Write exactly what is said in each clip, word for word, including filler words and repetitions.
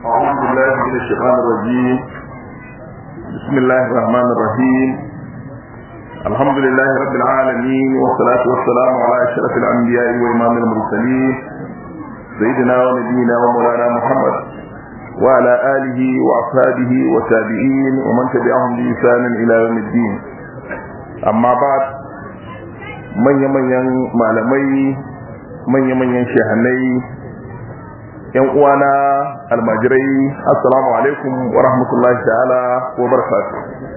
أعوذ بالله من الشيطان الرجيم. بسم الله الرحمن الرحيم. الحمد لله رب العالمين، والصلاة والسلام على أشرف الأنبياء وإمام المرسلين سيدنا ونبينا ومولانا محمد وعلى آله وأصحابه والتابعين ومن تبعهم بإحسان إلى يوم الدين. أما بعد، من يمن معلمي من يمن شيخني yan uwana almajirai, assalamu alaikum wa rahmatullahi ta'ala wa barakatuh.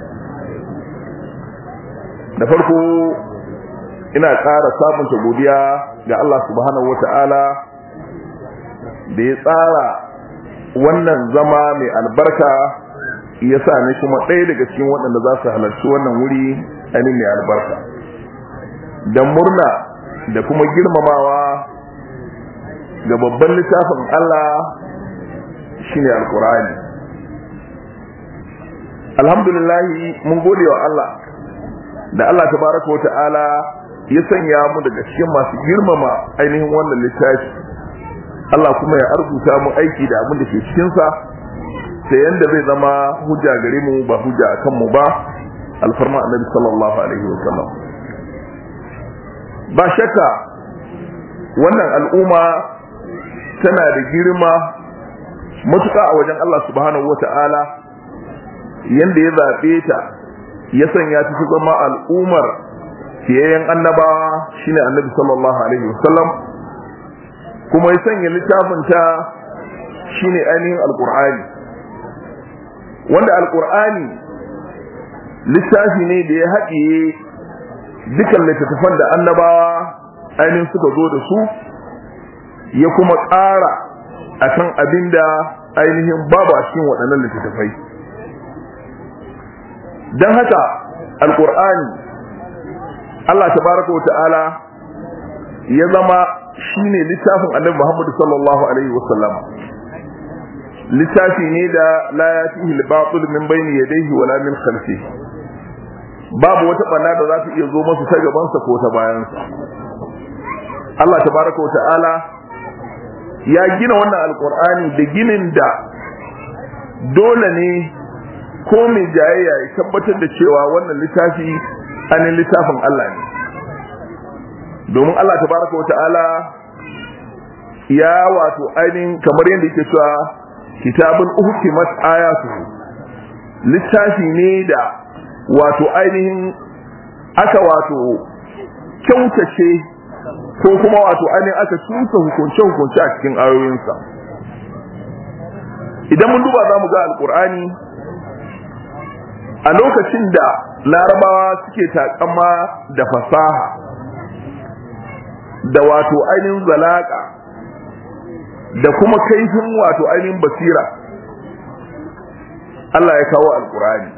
Da farko ina ƙara sabunta godiya ga Allah subhanahu wa ta'ala da ya tsara wannan zama mai albarka, ya sa ni kuma ɗaya daga cikin waɗanda za su halarci wannan wuri ainihin mai albarka, da murna da kuma girmamawa ga babban littafin Allah shine alqur'ani. Alhamdulillah, mun gode wa Allah da Allah tabaraka wa ta'ala ya sanya mu daga cikin masu girmama ainihin wannan littafi. Allah kuma ya arzuta mu aiki da abin da ke cikin sa, sai yanda zai zama hujja gare mu ba hujja akan mu ba, alfarma annabi sallallahu alaihi wa sallam. Ba shakka wannan al'umma tana da girma matuƙa a wajen Allah subhanahu wata'ala, yanda ya zaɓe ta ya sanya ta zama al'ummar fiyayyen annabawa shine annabi sallallahu alaihi wasallam, kuma ya sanya littafin ta shine ainihin alqur'ani, wanda alqur'ani littafi ne da ya haɗiye dukan littattafan da annabawa ainihin suka zo da su, ya kuma ƙara a kan abin da ainihin babu a cikin waɗannan littattafai. Don haka alƙur'ani Allah tabaraka wa ta'ala ya zama shine littafin annabi Muhammad sallallahu alaihi wasallam, littafi ne da la yatihi al-batil min bayni yadayhi wala min khalfihi, babu wata banna da za ta iya zo masa ta gabansa ko ta bayansa. Allah tabaraka wa ta'ala ya gina wannan alkur'ani da ginin da dole ne ko mai jayayya ya tabbatar da cewa wannan littafi anin littafin Allah ne, domin Allah tabaraka wata'ala ya wato ainihin kamar yadda yake cewa kitabun uhkimat ayatuhu, littafi ne da wato ainihin aka wato kyautace ko kuma wato ainihin aka tusa hukunce-hukunce a cikin ayoyinsa. Idan mun duba za mu ga alkur'ani a lokacin da larabawa suke takama da fasaha da wato ainihin zalaka da kuma kaifin wato ainihin basira, Allah ya kawo alkur'ani.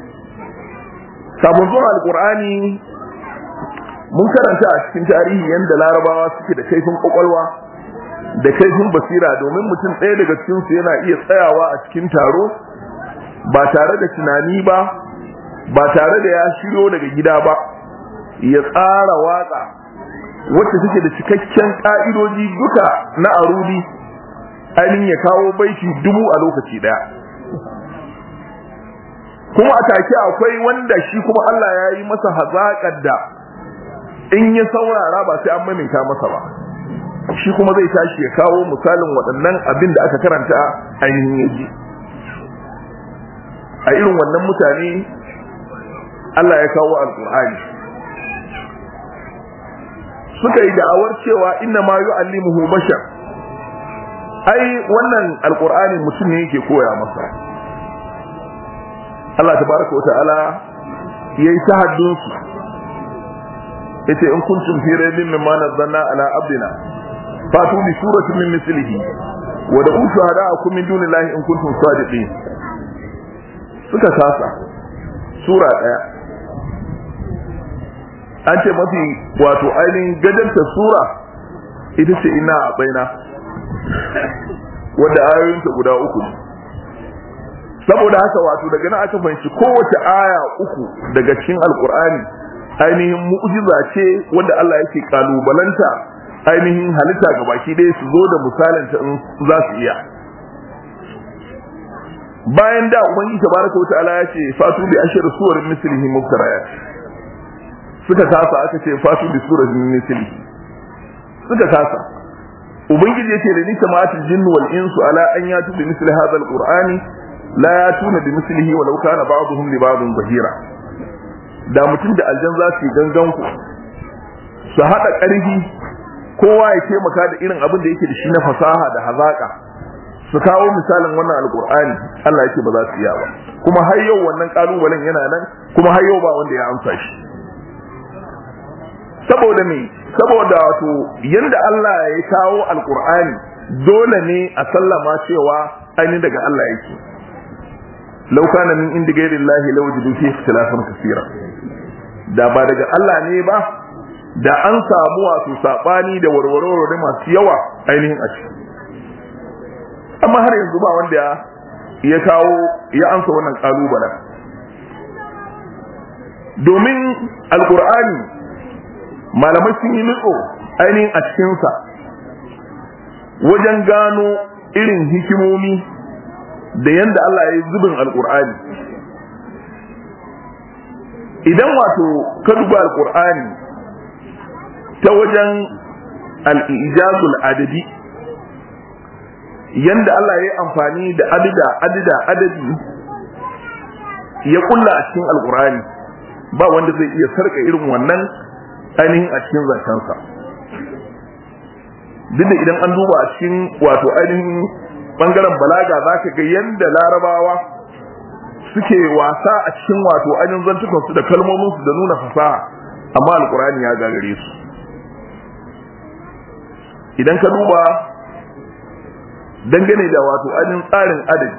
Sabon zuwa alkur'ani mun karanta a cikin tarihi yadda larabawa suke da kaifin kwakwalwa da kaifin basira, domin mutum ɗaya daga cikinsu yana iya tsayawa a cikin taro ba tare da tunani ba, ba tare da ya shiryo daga gida ba, ya tsara waka wacce take da cikakken ƙa'idoji duka na arudi, ainihin ya kawo baiti dubu a lokaci ɗaya. Kuma a take akwai wanda shi kuma Allah ya yi masa hazaƙar da in ya saurara ba sai an maimaita masa ba, shi kuma zai tashi ya kawo misalin waɗannan abin da aka karanta ainihin yaji. A irin wannan mutane Allah ya kawo alƙur'ani, suka yi da'awar cewa inna ma yu'allimuhu bashar, ai wannan alƙur'ani mutum ne yake koya masa. Allah tabaraka wa ta'ala yayi tahaddunsu, yace in kuntum fi raybin mimma nazzalna ala abdina fatu bi suratin min mislihi wa da'u shuhada'akum min dunillahi in kuntum sadiqin. Suka kasa sura daya, an ce mafi wato ainihin gajanta sura ita ce ina a baina, wadda ayoyinta guda uku ne. Saboda haka wato daga nan aka fahimci kowace aya uku daga cikin alkur'ani ainihin mu'jiza ce wanda Allah yake kalubalanta ainihin halitta ga baki ɗaya su zo da misalin ta in za su iya. bayan da ubangiji tabaraka wa ta'ala ya ce fatu bi ashri suwarin mislihi muftarayat suka kasa aka ce fatu bi suratin mislihi suka kasa ubangiji ya ce da ni jama'atul jinni wal insu ala an yatu bi misli hadha alqur'ani la yatuna bi mislihi walau kana ba'dhum li ba'dhin zahira da mutum da aljan za su gangan ku su hada karfi kowa ya taimaka da irin abin da yake da shi na fasaha da hazaka su kawo misalin wannan alqur'ani Allah yake ba za su iya ba kuma har yau wannan kalubalen yana nan kuma har yau ba wanda ya amsa shi saboda me saboda wato yanda Allah ya kawo alqur'ani dole ne a sallama cewa ainihin daga Allah yake law kana min indi ghayri llahi lawjidu fi ikhtilafan kaseera da ba daga Allah ne ba da an samu wato sabani da warwarwaro da masu yawa ainihin a ciki amma har yanzu ba wanda ya kawo ya amsa wannan kalubalen domin alqur'ani malamai sun yi nutso ainihin a cikinsa wajen gano irin hikimomi da yanda Allah ya yi zubin alkur'ani idan wato ka duba alkur'ani ta wajen al'ijazul adadi yanda Allah ya yi amfani da adida adida adadi ya kulla a cikin alkur'ani ba wanda zai iya sarka irin wannan ainihin a cikin zancensa duk da idan an duba a cikin wato ainihin bangaren balaga za ka ga yadda larabawa suke wasa a cikin wato ainihin zantukansu da kalmominsu da nuna fasaha amma alkurani ya gagare su idan ka duba dangane da wato ainihin tsarin adadi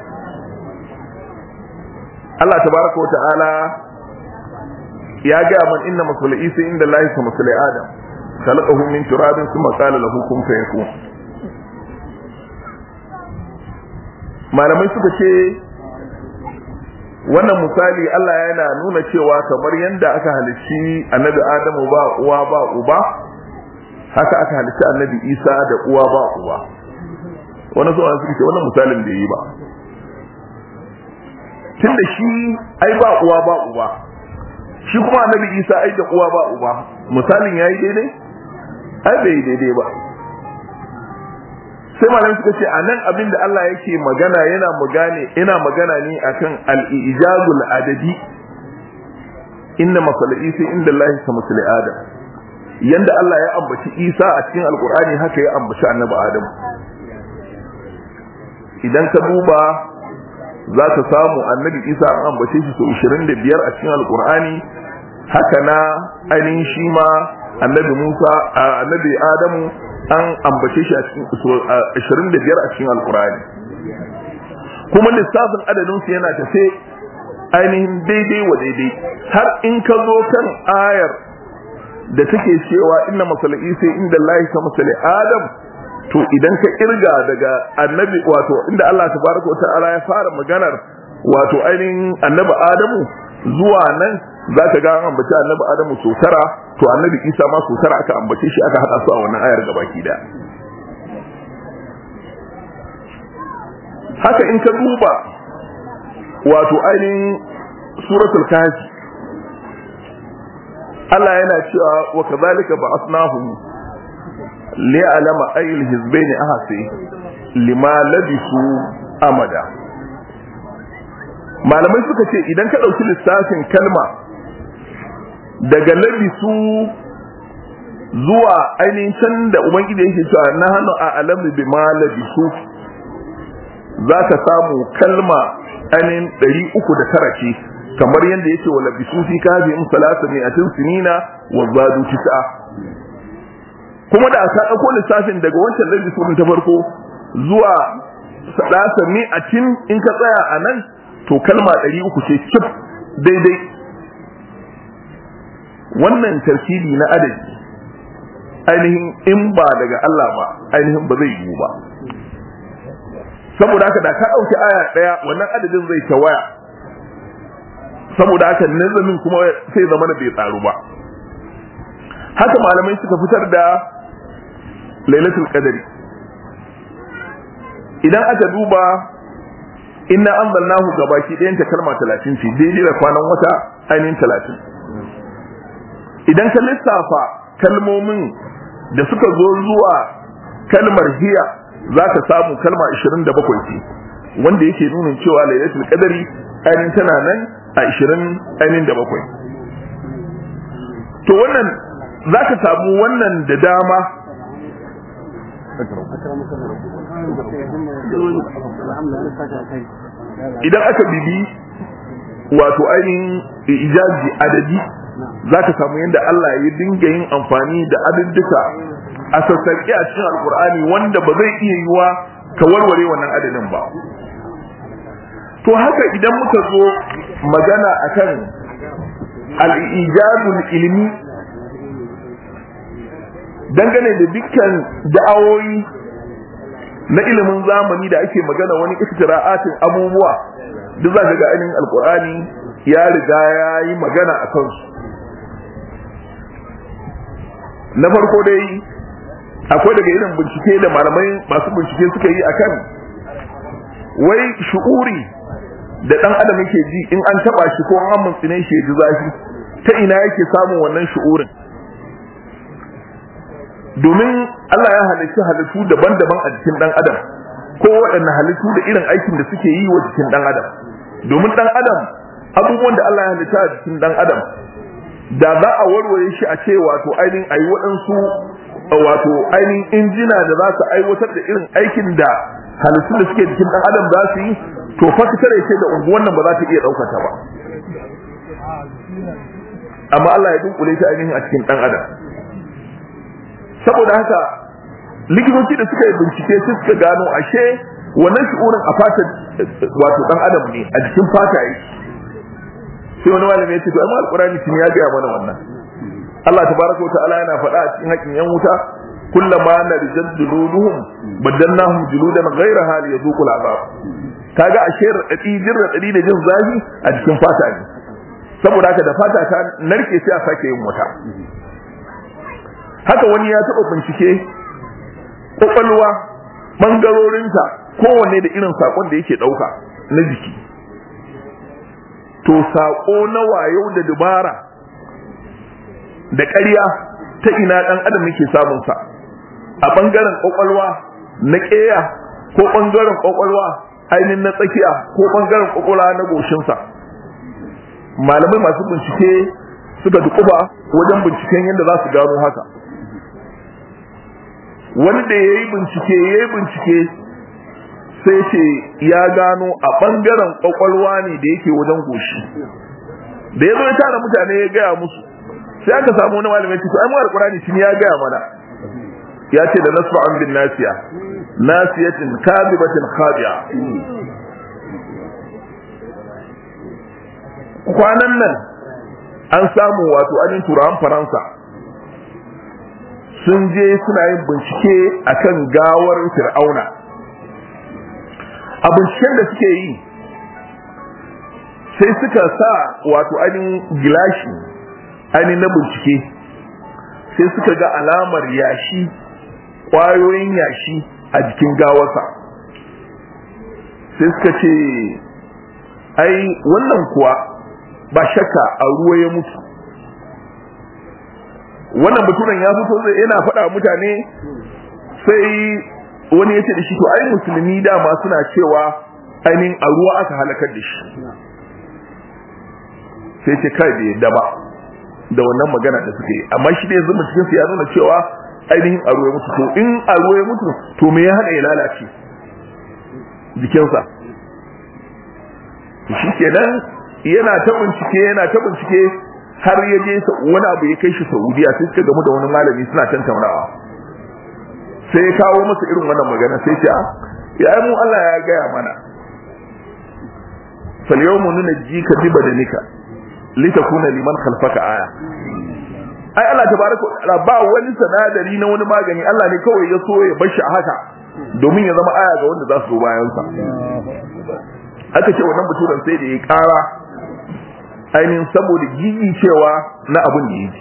Allah tabaraka wa ta'ala ya ga man inna masal isa inda lahi ka masal adam khalaqahu min turabin thumma qala lahu kun fayakun malamai suka ce wannan misali Allah yana nuna cewa kamar yanda aka halicci annabi Adamu ba uwa ba uba haka aka halicci annabi Isa da uwa ba uba wannan zuwa suka ce wannan misalin da yi ba tunda shi ai ba uwa ba uba shi kuma annabi Isa ai da uwa ba uba misalin yayi daidai ai bai daidai ba sai malamai suka ce anan abin da Allah yake magana yana magane yana magana ne akan al-ijazul adadi inna masal Isa inda Allah ka masal Adam yanda Allah ya ambaci Isa a cikin alqur'ani haka ya ambaci annabi Adam idan ka duba za ka samu annabi Isa an ambace shi sau ishirin da biyar a cikin alqur'ani haka na ainihin shi ma annabi Musa annabi Adamu an ambace shi a cikin ashirin da biyar a cikin alkurani kuma lissafin adadin su yana tafe ainihin daidai wa daidai har in ka zo kan ayar da take cewa inna masal Isa inda Allah ka masal Adam to idan ka kirga daga annabi wato inda Allah tabaraka wa ta'ala ya fara maganar wato ainihin annabi Adamu zuwa nan za ka ga an ambaci annabi Adamu so tara to annabi Isa ma so tara aka ambace shi aka hada su a wannan ayar gabaki da haka in ka duba wato ainihin suratul kahfi Allah yana cewa wa kadhalika ba'athnahum li'alama ayyul hizbayn ahsi lima labisu amada malamai suka ce idan ka dauki lissafin kalma daga labisu zuwa ainihin can da ubangiji yake cewa na hannu a alamu bi ma labisu za ka samu kalma ainihin ɗari uku da tara ce kamar yadda yake wa labisu fi kafi in salasa ne a tun sinina wa zadu tis'a kuma da aka ɗauko lissafin daga wancan labisu ta farko zuwa salasa ne a cin in ka tsaya a nan to kalma ɗari uku ce cif daidai wannan tarkibi na adadi ainihin in ba daga Allah ba ainihin ba zai yiwu ba saboda haka da ka ɗauki aya ɗaya wannan adadin zai ta waya saboda haka nazamin kuma sai zama da bai tsaru ba haka malamai suka fitar da lailatul qadari idan aka duba inna anzalnahu gabaki ɗayan ta kalma talatin ce daidai da kwanan wata ainihin talatin. Idan ka lissafa kalmomin da suka zo zuwa kalmar hiya za ka samu kalma ashirin da bakwai ce wanda yake nuna cewa lailatul qadari ainihin tana nan a ashirin ainihin da bakwai. To wannan za ka samu wannan da dama idan aka bibi wato ainihin ijazi adadi za ka samu yadda Allah ya dinga yin amfani da adadduka a sassaƙi a cikin alkur'ani wanda ba zai iya yiwa ka warware wannan adadin ba. To haka idan muka zo magana akan al-ijazul ilmi dangane da dukkan da'awoyi na ilimin zamani da ake magana wani iftira'atin abubuwa duk za ka ga ainihin alkur'ani ya riga ya yi magana a kansu. Na farko dai akwai daga irin bincike da malamai masu bincike suka yi akan wai shu'uri da dan adam yake ji in an taba shi ko an muntsine shi ji zafi ta ina yake samun wannan shu'urin. Domin Allah ya halitta halittu daban-daban a jikin dan adam ko waɗanne halittu da irin aikin da suke yi wa jikin dan adam. Domin dan adam abubuwan da Allah ya halitta a jikin dan adam da za a warware shi a ce wato ainihin ayi waɗansu wato ainihin injina da za su aiwatar da irin aikin da halittun da suke jikin dan adam za su yi to fa tare ce da unguwan nan ba za ta iya ɗaukar ta ba. Amma Allah ya dunkule ta ainihin a cikin dan adam. Saboda haka likitoci da suka yi bincike sai suka gano ashe wannan shi'urin a fata wato dan adam ne a jikin fata yake. Sai wani malami ya ce to amma alqur'ani kin ya ga mana wannan. Allah tabaraka wa ta'ala yana faɗa a cikin haƙin yan wuta kullama narjad juluduhum badalnahum juludan ghayraha liyadhuqu al'azab. Kaga ashe radadi jin radadi da jin zafi a jikin fata ne. Saboda haka da fata ta narke sai a sake yin wuta. Haka wani ya taɓa bincike ƙwaƙwalwa ɓangarorinta kowanne da irin saƙon da yake ɗauka na jiki. To saƙo na wayo da dubara da ƙarya ta ina ɗan adam yake samun sa a ɓangaren ƙwaƙwalwa na ƙeya ko ɓangaren ƙwaƙwalwa ainihin na tsakiya ko ɓangaren ƙwaƙwalwa na goshinsa. Malamai masu bincike suka dukuba wajen binciken yadda za su gano haka. Wani da ya yi bincike ya yi bincike sai ce ya gano a ɓangaren ƙwaƙwalwa ne da yake wajen goshi. Da ya zo ya tara mutane ya gaya musu sai aka samu wani malamai ce to ai mu alqur'ani shi ya gaya mana ya ce da nasfa an bin nasiya nasiyatin kadibatin khadi'a. Kwanan nan an samu wato anin turawan Faransa sun je suna yin bincike akan gawar Fir'auna. A binciken da suke yi sai suka sa wato anin gilashi ainihin na bincike sai suka ga alamar yashi ƙwayoyin yashi a jikin gawarsa. Sai suka ce ai wannan kuwa ba shakka a ruwa ya mutu. Wannan baturen ya fito zai yana faɗa mutane sai wani ya ce da shi to ai musulmi dama suna cewa ainihin a ruwa aka halakar da shi. Sai ce kai bai yadda ba da wannan magana da suke yi, amma shi da yanzu cikin su ya nuna cewa ainihin a ruwa ya mutu. To in a ruwa ya mutu to me ya hada ya lalace jikinsa? Shi kenan yana ta bincike yana ta bincike har ya je wani abu ya kai shi Saudiya sai suka gamu da wani malami suna tantaunawa. Sai ya kawo masa irin wannan magana sai ce ya mu Allah ya gaya mana fal yawmu nunajjika bi badanika litakuna liman khalfaka aya. Ai Allah tabaraka wa ba wani sanadari na wani magani, Allah ne kawai ya so ya bar shi a haka domin ya zama aya ga wanda za su zo bayan sa. Aka ce wannan baturan sai da ya kara ainihin saboda gigi cewa na abin da yake.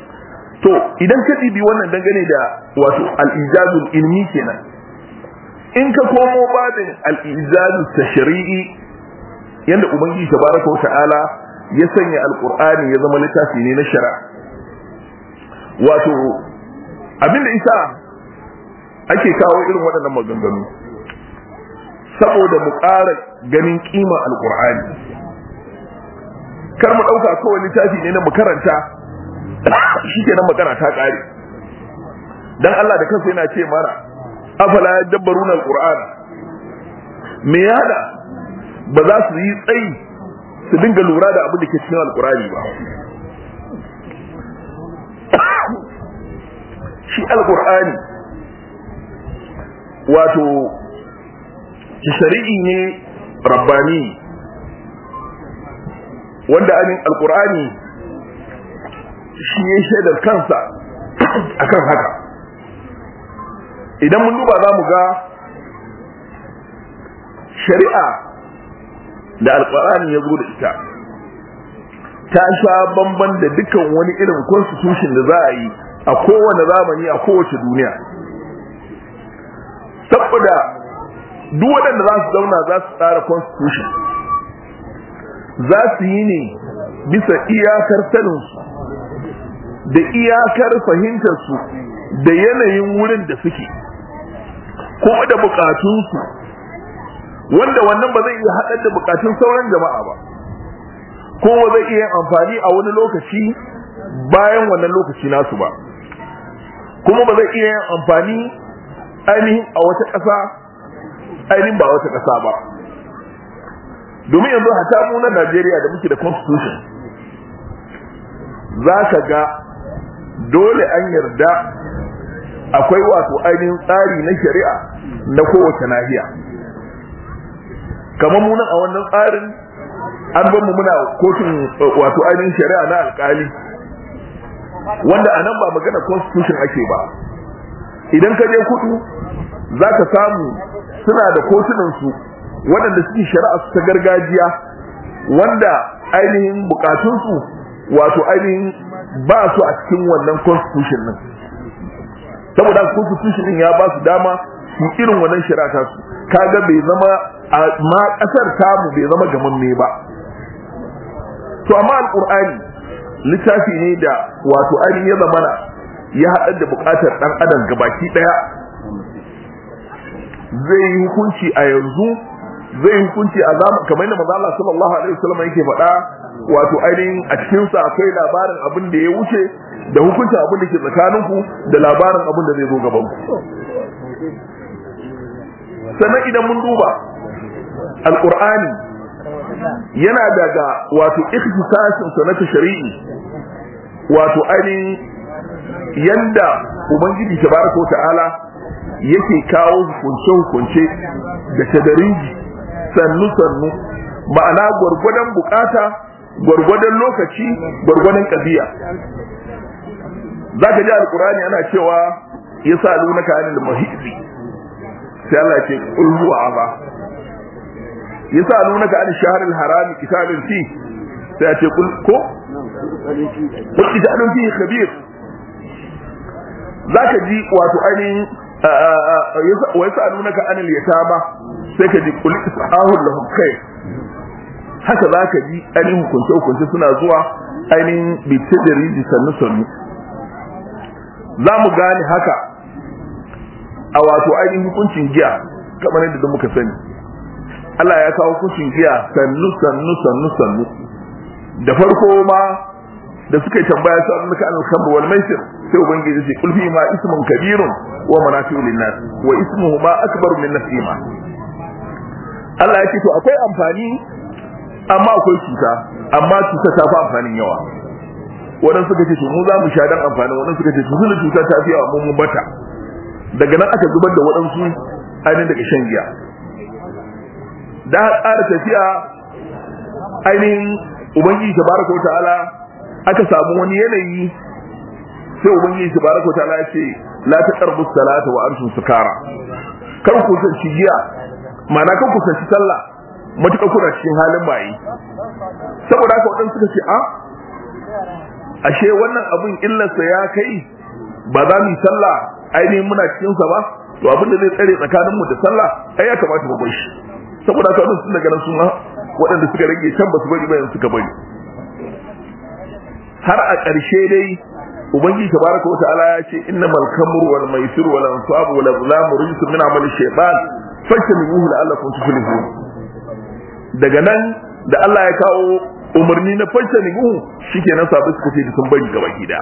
To idan ka dibi wannan dangane da wato al-ijazul ilmi kenan, in ka komo babin al-ijaz tashri'i yanda ubangiji tabaraka wa ta'ala ya sanya alqur'ani ya zama littafi ne na shari'a wato abinda isa ake kawo irin waɗannan maganganu saboda mu ƙara ganin kima alqur'ani kar mu ɗauka kawai littafi ne na mu karanta shikenan magana ta ƙare dan Allah da kansa yana ce mana afala yadabbaruna alquran me yada ba za su yi tsayi su dinga lura da abin da ke cikin alqurani ba shi alqurani wato shari'i ne rabbani wanda amin alqurani shi ya shaidar kansa akan haka idan mun duba za mu ga shari'a da alƙur'ani ya zo da ita ta sha bamban da dukkan wani irin constitution da za a yi a kowane zamani a kowace duniya saboda duk waɗanda za su zauna za su tsara constitution za su yi ne bisa iyakar saninsu da iyakar fahimtarsu da yanayin wurin da suke kuma da bukatunsu wanda wannan ba zai iya haɗar da bukatun sauran jama'a ba ko ba zai iya amfani a wani lokaci bayan wannan lokaci nasu ba kuma ba zai iya amfani ainihin a wata ƙasa ainihin ba wata ƙasa ba domin yanzu hata mu na Najeriya da muke da constitution za ka ga dole an yarda akwai wato ainihin tsari na shari'a na kowace nahiya kamar munan a wannan tsarin an bamu muna kotun wato ainihin shari'a na alkali wanda a nan ba magana constitution ake ba idan ka je kudu za ka samu suna da kotunansu waɗanda suke shari'a su ta gargajiya wanda ainihin bukatunsu wato ainihin ba su a cikin wannan constitution din saboda constitution din ya ba su dama su irin wannan shari'a ta su kaga bai zama a ma kasar tamu bai zama gamamme ba to amma alqur'ani littafi ne da wato ainihin ya zamana ya haɗa da buƙatar ɗan adam gabaki ɗaya zai yi hukunci a yanzu zai yi hukunci a zaman kamar yadda manzo Allah sallallahu alaihi wasallam yake faɗa wato ainihin a cikin sa akwai labarin abin da ya wuce da hukuncin abin da ke tsakaninku da labarin abin da zai zo gaban ku sannan idan mun duba alqur'ani yana daga wato ikhtisasin sa na shari'i wato ainihin yanda ubangiji tabaraka wa ta'ala yake kawo hukunce hukunce da tadariji sannu sannu ma'ana gwargwadon bukata gwargwadon lokaci gwargwadon kabiya zaka ji alqur'ani ana cewa yasalunaka anil mahidi sai Allah ya ce qul huwa aba yasalunaka anil shahril haram kitabun fi sai ya ce qul ko qul kitabun fi khabir zaka ji wato ainihin wa yasalunaka anil yatama sai ka ji qul isahul lahum khair haka za ka ji ainihin hukunce-hukunce suna zuwa ainihin bitadari sannu sannu za mu gane haka a wato ainihin hukuncin giya kamar yadda muka sani Allah ya kawo hukuncin giya sannu sannu sannu sannu da farko ma da suka yi tambaya su an naka al-khamr wal maisir sai ubangiji ya ce kul fi ma ismun kabirun wa manafi'u lin-nas wa ismuhu ma akbaru min nafsihima Allah ya ce to akwai amfani amma akwai cuta amma cuta ta fi amfanin yawa waɗansu suka ce to mu za mu sha dan amfanin waɗansu suka ce to zulu cuta ta fi yawa mun bata daga nan aka zubar da waɗansu ainihin daga shan giya da ƙara tafiya ainihin ubangiji tabaraka wa ta'ala aka samu wani yanayi sai ubangiji tabaraka wa ta'ala ya ce la taqrabu salata wa antum sukara kar ku kusanci giya ma'ana kar ku kusanci sallah matuƙa kuna cikin halin bayi saboda haka waɗansu suka ce a ashe wannan abin illarsa ya kai ba za mu yi sallah ainihin muna cikinsa ba to abin da zai tsare tsakanin mu da sallah ai ya kamata mu bar shi saboda haka sun daga nan sun waɗanda suka rage can ba su bari ba yanzu suka bari har a ƙarshe dai ubangiji tabaraka wa ta'ala ya ce innamal khamru wal maisir wal ansab wal azlam rijsun min amali shaytan fajtanibuhu la'allakum tuflihun. Daga nan da Allah ya kawo umarni na fajtanibuhu shikenan sabu suka ce sun bari gaba gida.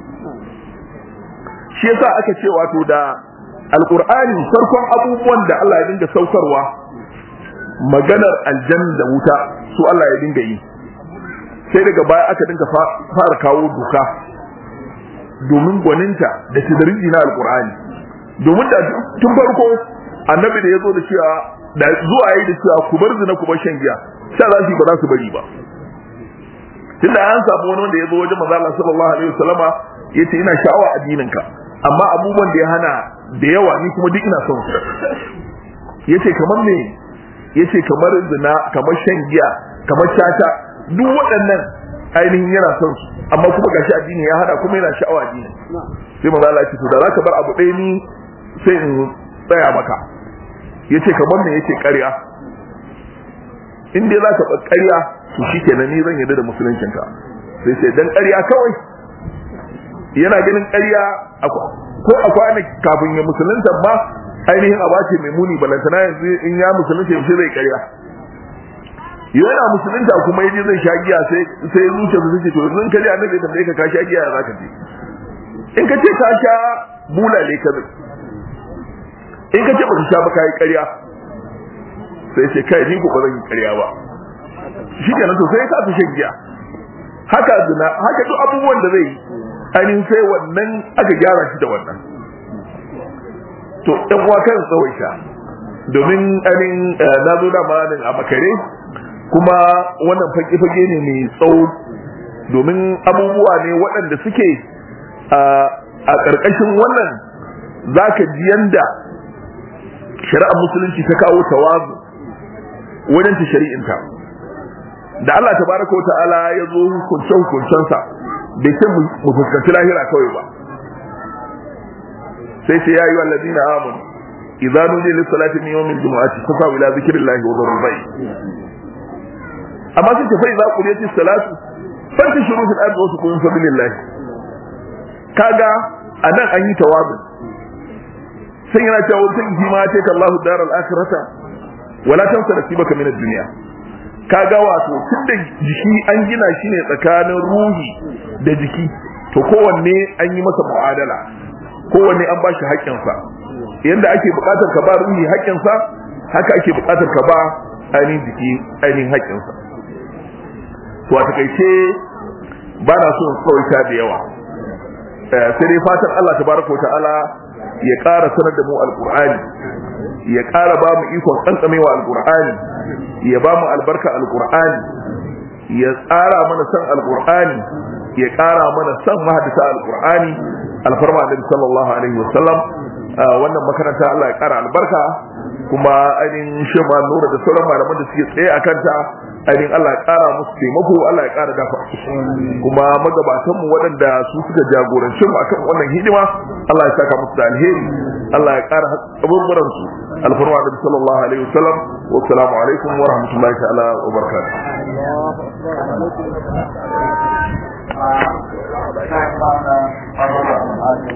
Shi yasa aka ce wato da alqur'ani farkon abubuwan da Allah ya dinga saukarwa maganar aljanna da wuta su Allah ya dinga yi, sai daga baya aka dinga fara kawo duka domin gwaninta da tidariji na alkur'ani. Domin da tun farko annabi da ya zo da cewa da zuwa yi da cewa ku bar zina ku bar shan giya sai za su ba za su bari ba. Tunda an samu wani wanda ya zo wajen manzo Allah sallallahu alaihi wasallama yace ina sha'awa addinin ka amma abubuwan da ya hana da yawa ni kuma duk ina son su. Yace kamar me? Yace kamar zina, kamar shan giya, kamar tata, duk waɗannan ainihin yana son su amma kuma gashi addini ya hada kuma yana sha'awa addini. Sai manzo Allah ya ce to da zaka bar abu ɗaya ni sai in tsaya maka. Yace kamar me? Yace ƙarya. In dai zaka bar ƙarya to shikenan ni zan yarda da musuluncin ka. Sai sai dan ƙarya kawai yana ganin ƙarya ko a kwana kafin ya musulunta ba ainihin abace mai muni balantana yanzu in ya musulunta yaushe zai ƙarya. Yana musulunta kuma yaje zai sha giya sai sai zuciya su ce to in ka ji annabi da ka ka sha giya za ka ji. In ka ce ka sha bulale ka zai. In ka ce ba ka sha ba kai ƙarya. Sai sai kai ni ko ba zan yi ƙarya ba. Shi kenan to sai ka fi shan giya. Haka zina, haka duk abubuwan da zai yi ainihin sai wannan aka gyara shi da wannan. To ɗan uwa kan tsawaita domin ainihin na zo da malin a makare kuma wannan fage-fage ne mai tsawo domin abubuwa ne waɗanda suke a ƙarƙashin wannan za ka ji yanda shari'ar musulunci ta kawo tawazu wajen ta shari'inta. Da Allah tabaraka wa ta'ala ya zo hukunce-hukuncensa bai ce mu fuskanci lahira kawai ba, sai ce ya yi wallazina amanu idza nudiya lis-salati min yawmil jumu'ati fas'au ila dhikrillahi wa dharul bay'. Amma sai ce fa idza qudiyatis salatu fantashiru fil ardi wa subhanahu sabilillah. Kaga anan an yi tawazu sai yana cewa sai ji ma ta Allahu daral akhirata wala tansa nasibaka min ad-dunya. Kaga wato tunda jiki an gina shi ne tsakanin ruhi da jiki to kowanne an yi masa mu'adala, kowanne an ba shi haƙƙinsa. Yanda ake buƙatar ka ba ruhi haƙƙinsa haka ake buƙatar ka ba ainihin jiki ainihin haƙƙinsa. To a takaice ba na son tsawaita da yawa, sai dai fatan Allah tabaraka wa ta'ala ya ƙara sanar da mu alƙur'ani, ya ƙara ba mu ikon ƙanƙamewa alƙur'ani, ya ba mu albarka alƙur'ani, ya tsara mana san alƙur'ani, ya ƙara mana san mahadisa alƙur'ani alfarma annabi sallallahu alaihi wasallam. Wannan makaranta Allah ya ƙara albarka kuma ainihin shema nura da sauran malaman da suke tsaye a kanta ainihin Allah ya ƙara musu taimako, Allah ya ƙara dafa kuma magabatanmu waɗanda su suka jagoranci mu akan wannan hidima Allah ya saka musu da alheri, Allah ya ƙara kaburburan su alfarma annabi sallallahu alaihi wasallam. Wa assalamu alaikum wa rahmatullahi ta'ala wa barakatuh.